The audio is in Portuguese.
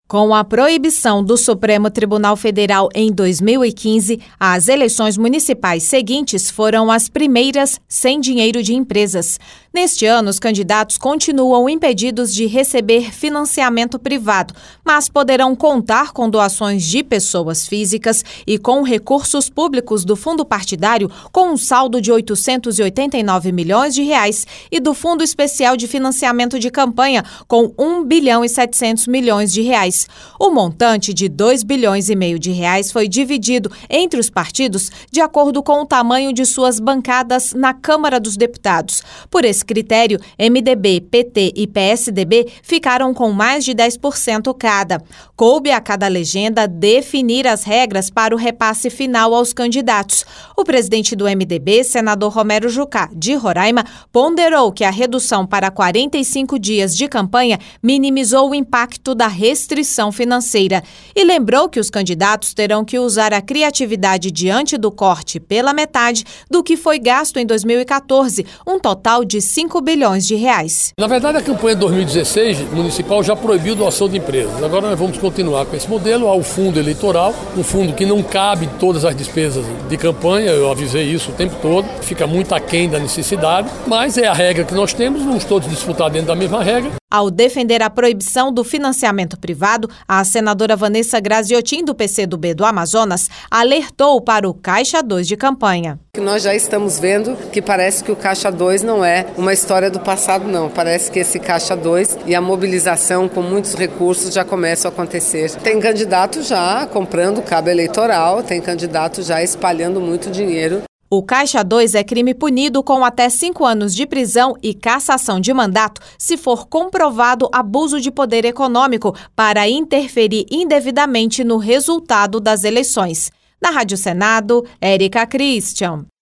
Com a proibição do Supremo Tribunal Federal em 2015, as eleições municipais seguintes foram as primeiras sem dinheiro de empresas. Neste ano, os candidatos continuam impedidos de receber financiamento privado, mas poderão contar com doações de pessoas físicas e com recursos públicos do fundo partidário com um saldo de R$ 889 milhões e do Fundo Especial de Financiamento de Campanha com R$ 1 bilhão e 700 milhões. O montante de R$ 2,5 bilhões foi dividido entre os partidos de acordo com o tamanho de suas bancadas na Câmara dos Deputados. Por esse critério, MDB, PT e PSDB ficaram com mais de 10% cada. Coube a cada legenda definir as regras para o repasse final aos candidatos. O presidente do MDB, senador Romero Jucá, de Roraima, ponderou que a redução para 45 dias de campanha minimizou o impacto da restrição financeira e lembrou que os candidatos terão que usar a criatividade diante do corte pela metade do que foi gasto em 2014, um total de R$ 5 bilhões. Na verdade, a campanha de 2016 municipal já proibiu doação de empresas. Agora nós vamos continuar com esse modelo. Há o fundo eleitoral, um fundo que não cabe todas as despesas de campanha, eu avisei isso o tempo todo, fica muito aquém da necessidade, mas é a regra que nós temos, vamos todos disputar dentro da mesma regra. Ao defender a proibição do financiamento privado, a senadora Vanessa Graziotin, do PCdoB do Amazonas, alertou para o Caixa 2 de campanha. Nós já estamos vendo que parece que o Caixa 2 não é uma história do passado, não. Parece que esse Caixa 2 e a mobilização com muitos recursos já começam a acontecer. Tem candidato já comprando cabo eleitoral, tem candidato já espalhando muito dinheiro. O Caixa 2 é crime punido com até 5 anos de prisão e cassação de mandato se for comprovado abuso de poder econômico para interferir indevidamente no resultado das eleições. Na Rádio Senado, Érica Christian.